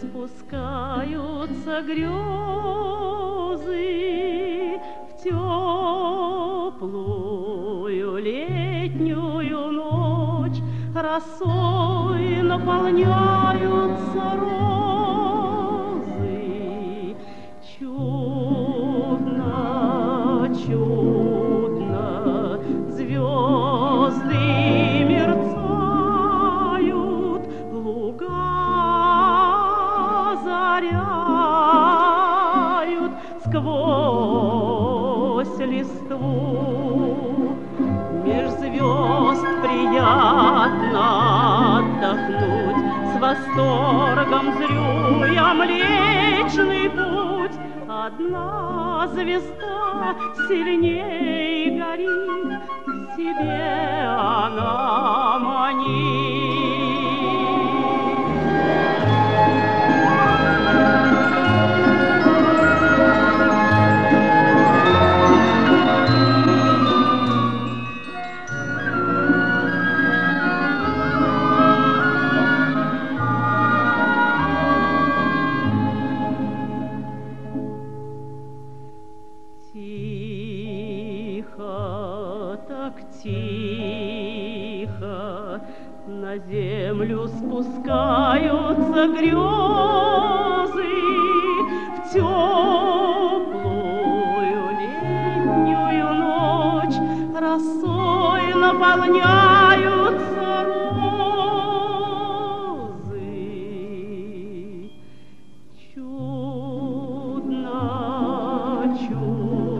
спускаются грезы в теплую летнюю ночь, росой наполняются розы. Чудно, чудно, звезды мерцают, луга заряют сквозь листву. Меж звезд приятно отдохнуть, с восторгом зрю я Млечный Путь. Одна звезда сильней горит, к себе она манит. Тихо, так тихо, на землю спускаются грезы в теплую летнюю ночь, росой наполняются розы. Чудно, чудно,